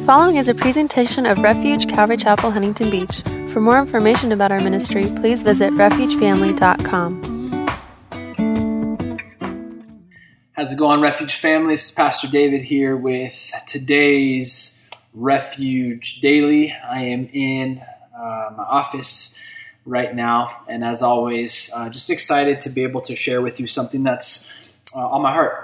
following is a presentation of Refuge Calvary Chapel, Huntington Beach. For more information about our ministry, please visit refugefamily.com. How's it going, Refuge family? This is Pastor David here with today's Refuge Daily. I am in my office right now, and as always, just excited to be able to share with you something that's on my heart.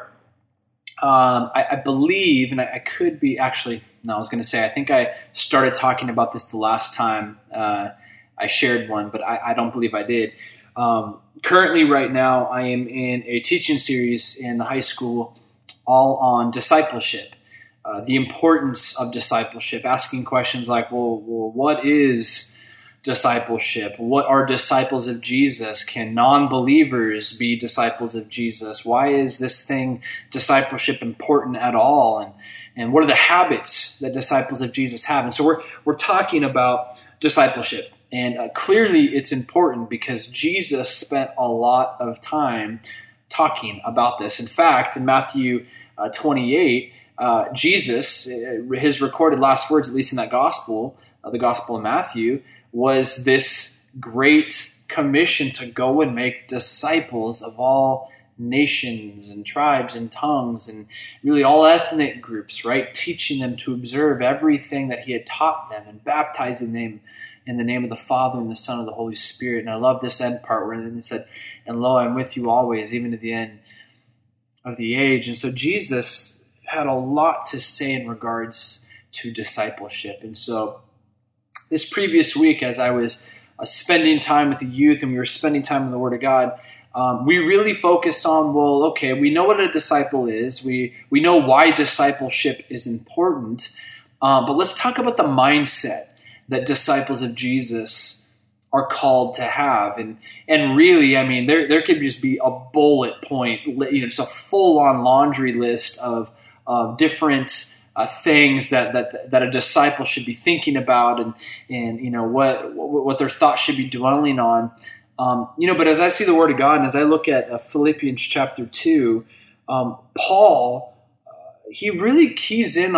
I believe, and I could be actually, no, I was going to say, I think I started talking about this the last time I shared one, but I don't believe I did. Currently, right now, I am in a teaching series in the high school all on discipleship, the importance of discipleship, asking questions like, well, what is discipleship? What are disciples of Jesus? Can non-believers be disciples of Jesus? Why is this thing, discipleship, important at all? And what are the habits that disciples of Jesus have? And so we're talking about discipleship. And clearly it's important because Jesus spent a lot of time talking about this. In fact, in Matthew 28, Jesus, his recorded last words, at least in that gospel, the Gospel of Matthew, was this great commission to go and make disciples of all nations and tribes and tongues and really all ethnic groups, right? Teaching them to observe everything that he had taught them and baptizing them in the name of the Father and the Son and the Holy Spirit. And I love this end part where it said, and lo, I'm with you always, even to the end of the age. And so Jesus had a lot to say in regards to discipleship. And so this previous week, as I was spending time with the youth and we were spending time in the Word of God, we really focused on, well, okay, we know what a disciple is. We know why discipleship is important, but let's talk about the mindset that disciples of Jesus are called to have. And really, I mean, there could just be a bullet point, just a full-on laundry list of different things that a disciple should be thinking about and what their thoughts should be dwelling on. But as I see the Word of God and as I look at Philippians chapter 2, Paul, he really keys in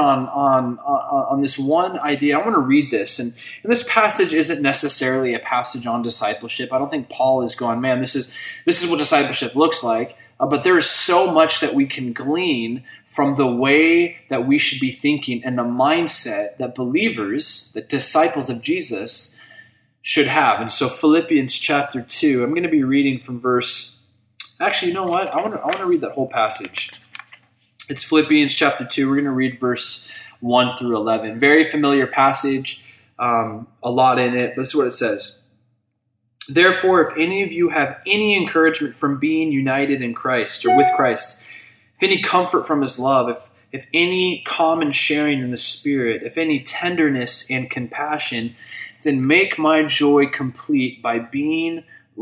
on this one idea. I want to read this. And this passage isn't necessarily a passage on discipleship. I don't think Paul is going, man, this is what discipleship looks like. But there is so much that we can glean from the way that we should be thinking and the mindset that believers, that disciples of Jesus, should have. And so Philippians chapter 2, I'm going to be reading from verse... Actually, you know what? I want to read that whole passage. It's Philippians chapter 2. We're going to read verse 1 through 11. Very familiar passage, a lot in it. This is what it says. Therefore, if any of you have any encouragement from being united in Christ or with Christ, if any comfort from his love, if any common sharing in the Spirit, if any tenderness and compassion, then make my joy complete by being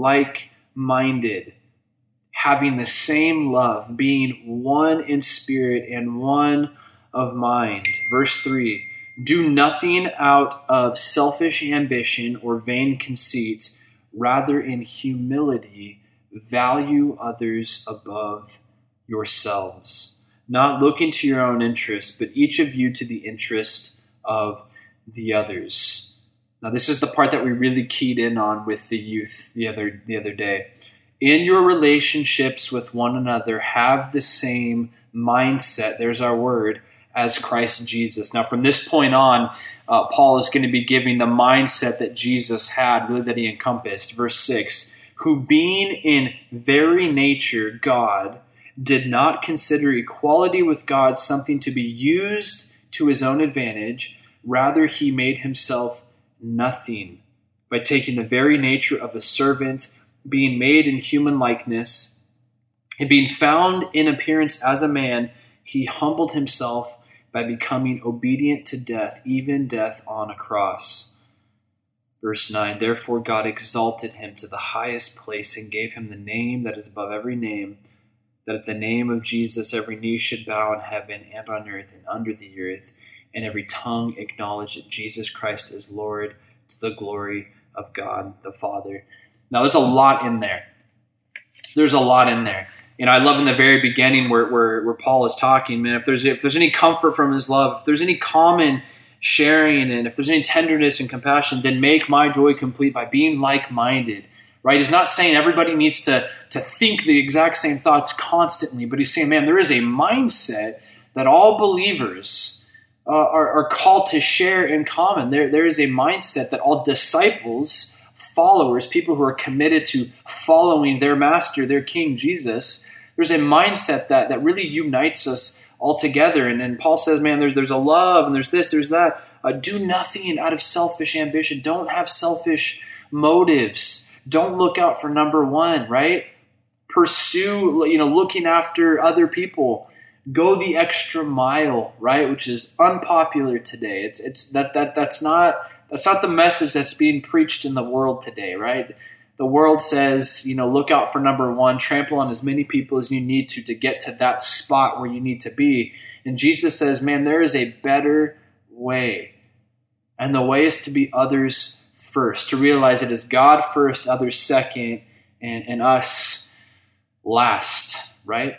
like-minded, having the same love, being one in spirit and one of mind. Verse 3, do nothing out of selfish ambition or vain conceit. Rather, in humility, value others above yourselves, not looking to your own interest, but each of you to the interest of the others. Now, this is the part that we really keyed in on with the youth the other day. In your relationships with one another, have the same mindset, there's our word, as Christ Jesus. Now, from this point on, Paul is going to be giving the mindset that Jesus had, really that he encompassed. Verse 6, who being in very nature God, did not consider equality with God something to be used to his own advantage. Rather, he made himself nothing by taking the very nature of a servant, being made in human likeness, and being found in appearance as a man, he humbled himself by becoming obedient to death, even death on a cross. Verse 9, therefore God exalted him to the highest place and gave him the name that is above every name, that at the name of Jesus every knee should bow in heaven and on earth and under the earth, and every tongue acknowledge that Jesus Christ is Lord, to the glory of God the Father. Now there's a lot in there. I love in the very beginning where Paul is talking, man, if there's any comfort from his love, if there's any common sharing, and if there's any tenderness and compassion, then make my joy complete by being like-minded. Right? He's not saying everybody needs to think the exact same thoughts constantly, but he's saying, man, there is a mindset that all believers are called to share in common. There is a mindset that all disciples, followers, people who are committed to following their master, their King Jesus, there's a mindset that really unites us all together. And Paul says, man, there's a love, and there's this, there's that. Do nothing out of selfish ambition. Don't have selfish motives. Don't look out for number one, right? Pursue, looking after other people. Go the extra mile, right? Which is unpopular today. That's not the message that's being preached in the world today, right? The world says, look out for number one, trample on as many people as you need to get to that spot where you need to be. And Jesus says, man, there is a better way. And the way is to be others first, to realize it is God first, others second, and us last, right?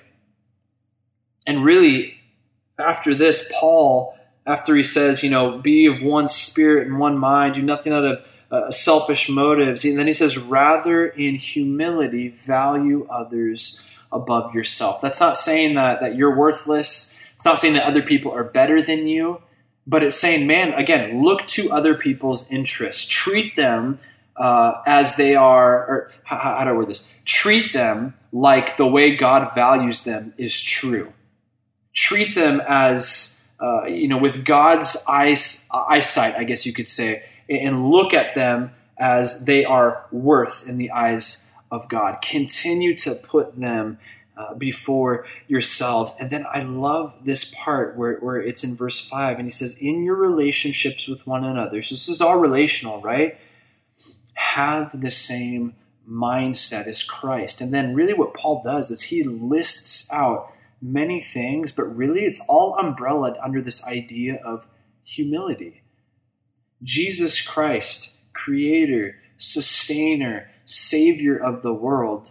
And really, after this, Paul, after he says, be of one spirit and one mind, do nothing out of selfish motives, and then he says, rather in humility, value others above yourself. That's not saying that you're worthless. It's not saying that other people are better than you. But it's saying, man, again, look to other people's interests. Treat them as they are, or how do I word this? Treat them like the way God values them is true. Treat them as, with God's eyesight, I guess you could say, and look at them as they are worth in the eyes of God. Continue to put them before yourselves. And then I love this part where it's in verse 5, and he says, in your relationships with one another, so this is all relational, right? Have the same mindset as Christ. And then really what Paul does is he lists out many things, but really it's all umbrellaed under this idea of humility. Jesus Christ, creator, sustainer, savior of the world,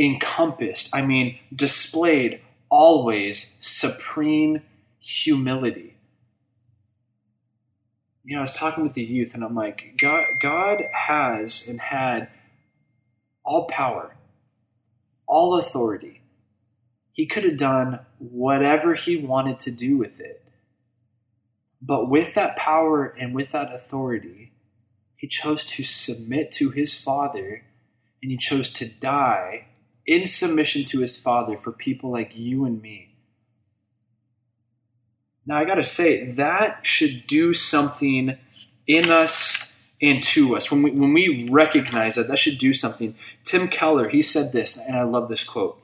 displayed always supreme humility. I was talking with the youth, and I'm like, God has and had all power, all authority. He could have done whatever he wanted to do with it. But with that power and with that authority, he chose to submit to his Father, and he chose to die in submission to his Father for people like you and me. Now, I got to say, that should do something in us and to us. When we recognize that should do something. Tim Keller, he said this, and I love this quote.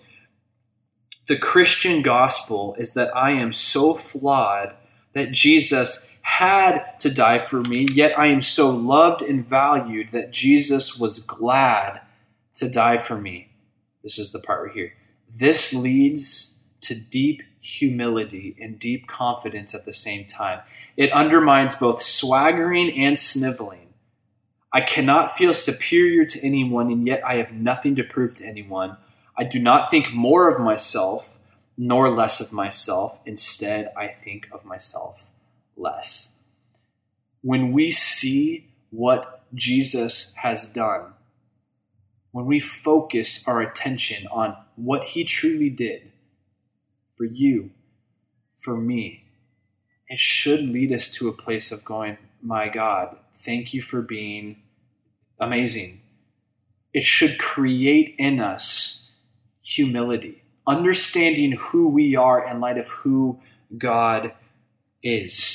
The Christian gospel is that I am so flawed that Jesus had to die for me, yet I am so loved and valued that Jesus was glad to die for me. This is the part right here. This leads to deep humility and deep confidence at the same time. It undermines both swaggering and sniveling. I cannot feel superior to anyone, and yet I have nothing to prove to anyone. I do not think more of myself, nor less of myself. Instead, I think of myself less. When we see what Jesus has done, when we focus our attention on what he truly did for you, for me, it should lead us to a place of going, my God, thank you for being amazing. It should create in us humility, understanding who we are in light of who God is.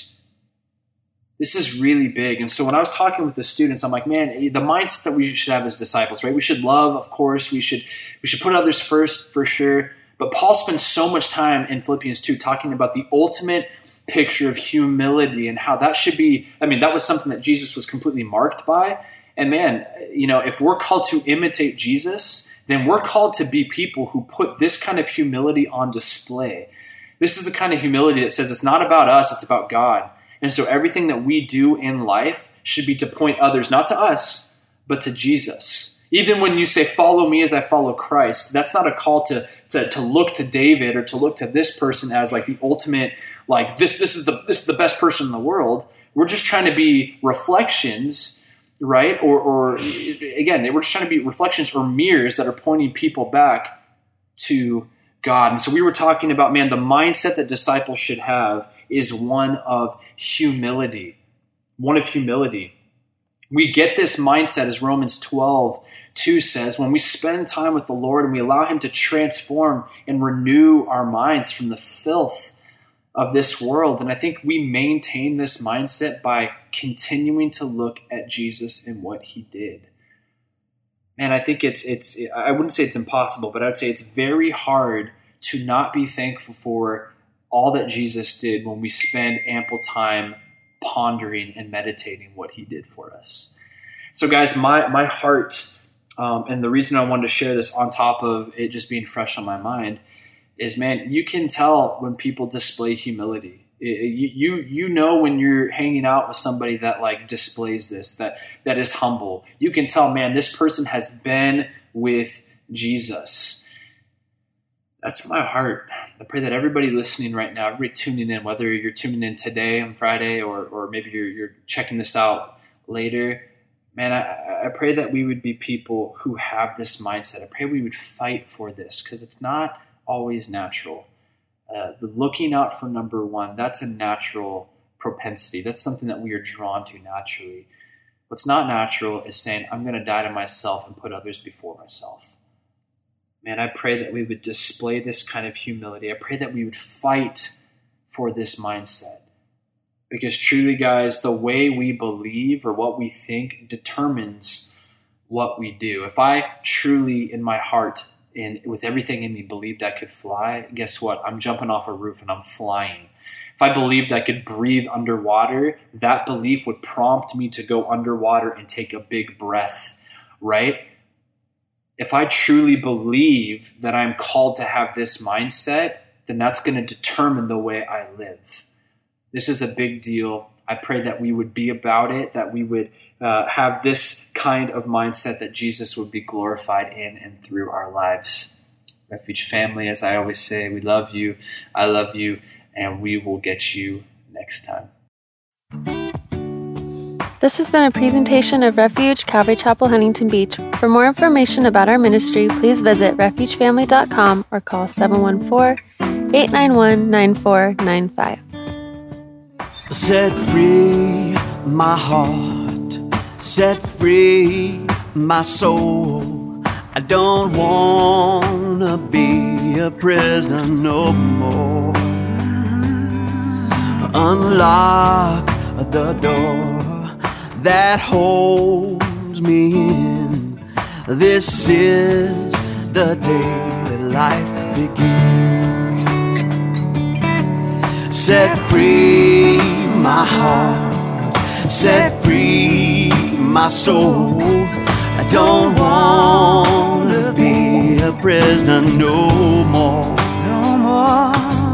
This is really big. And so when I was talking with the students, I'm like, man, the mindset that we should have as disciples, right? We should love, of course. We should put others first, for sure. But Paul spends so much time in Philippians 2 talking about the ultimate picture of humility and how that should be. That was something that Jesus was completely marked by. And man, if we're called to imitate Jesus, then we're called to be people who put this kind of humility on display. This is the kind of humility that says it's not about us, it's about God. And so everything that we do in life should be to point others, not to us, but to Jesus. Even when you say, follow me as I follow Christ, that's not a call to look to David or to look to this person as like the ultimate, like this is the best person in the world. We're just trying to be reflections, right? Or again, we're just trying to be reflections or mirrors that are pointing people back to God. And so we were talking about, man, the mindset that disciples should have is one of humility. One of humility. We get this mindset, as Romans 12:2 says, when we spend time with the Lord and we allow him to transform and renew our minds from the filth of this world. And I think we maintain this mindset by continuing to look at Jesus and what he did. And I think I wouldn't say it's impossible, but I would say it's very hard to not be thankful for all that Jesus did when we spend ample time pondering and meditating what he did for us. So guys, my heart, and the reason I wanted to share this on top of it just being fresh on my mind is, man, you can tell when people display humility. You know when you're hanging out with somebody that like displays this, that is humble. You can tell, man, this person has been with Jesus. That's my heart. I pray that everybody listening right now, everybody tuning in, whether you're tuning in today on Friday or maybe you're checking this out later, man, I pray that we would be people who have this mindset. I pray we would fight for this because it's not always natural. The looking out for number one, that's a natural propensity. That's something that we are drawn to naturally. What's not natural is saying, I'm going to die to myself and put others before myself. Man, I pray that we would display this kind of humility. I pray that we would fight for this mindset. Because truly, guys, the way we believe or what we think determines what we do. If I truly, in my heart and with everything in me, believed I could fly, guess what? I'm jumping off a roof and I'm flying. If I believed I could breathe underwater, that belief would prompt me to go underwater and take a big breath, right? If I truly believe that I'm called to have this mindset, then that's going to determine the way I live. This is a big deal. I pray that we would be about it, that we would have this kind of mindset, that Jesus would be glorified in and through our lives. Refuge family, as I always say, we love you, I love you, and we will get you next time. This has been a presentation of Refuge Calvary Chapel, Huntington Beach. For more information about our ministry, please visit refugefamily.com or call 714-891-9495. Set free my heart, set free my soul. I don't want to be a prisoner no more. Unlock the door that holds me in. This is the day that life begins. Set free my heart, set free my soul. I don't want to be a prisoner no more. No more.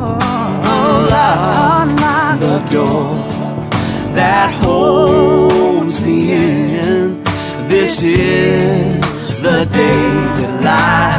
Unlock the door that holds me in. This is the day that life